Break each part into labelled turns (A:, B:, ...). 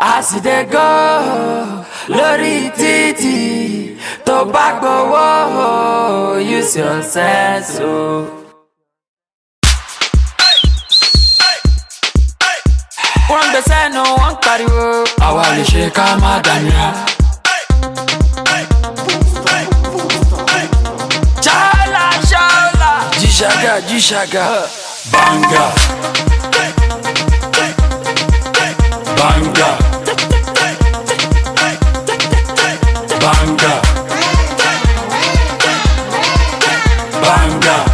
A: As they go, lórí títì, tó bá gbowó, use your sense o. Wọ́n gbèsè nù, wọ́n pariwo, àwa lè ṣe ká má dànìyà. Ṣáàlà ṣáàlà, jíṣàgà, banga. Banga, banga, banga.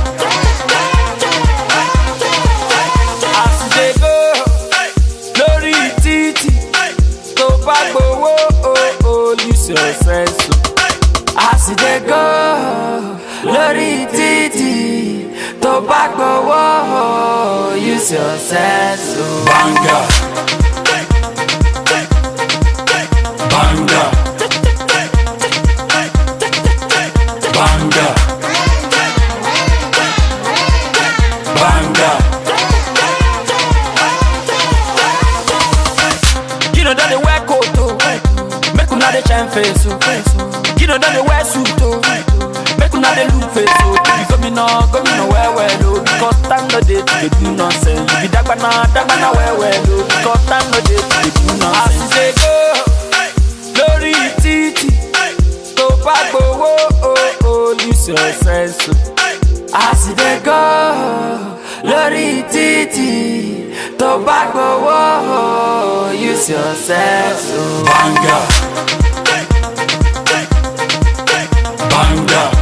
A: As they go, lórí títì, tó bá gbowó, use your sense. As they go, lórí títì, tó bá gbowó, use your sense. Banga. Banga, banga, banga. You know that they wear coat oh, make una dey shine face oh. You know that they wear suit oh, make una dey look face oh. You go me no well oh, because time no dey to do nonsense. You be dagbana well oh, because time no dey to do nonsense. As they go. Lórí títì, tó bá gbowó, use your sense. As they go, lórí títì, tó bá gbowó, use your sense. Banga, banga,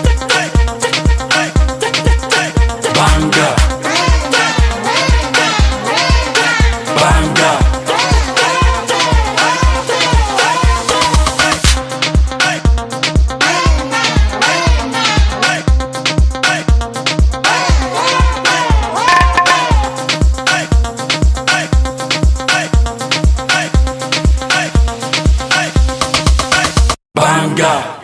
A: banga, banga. Banga.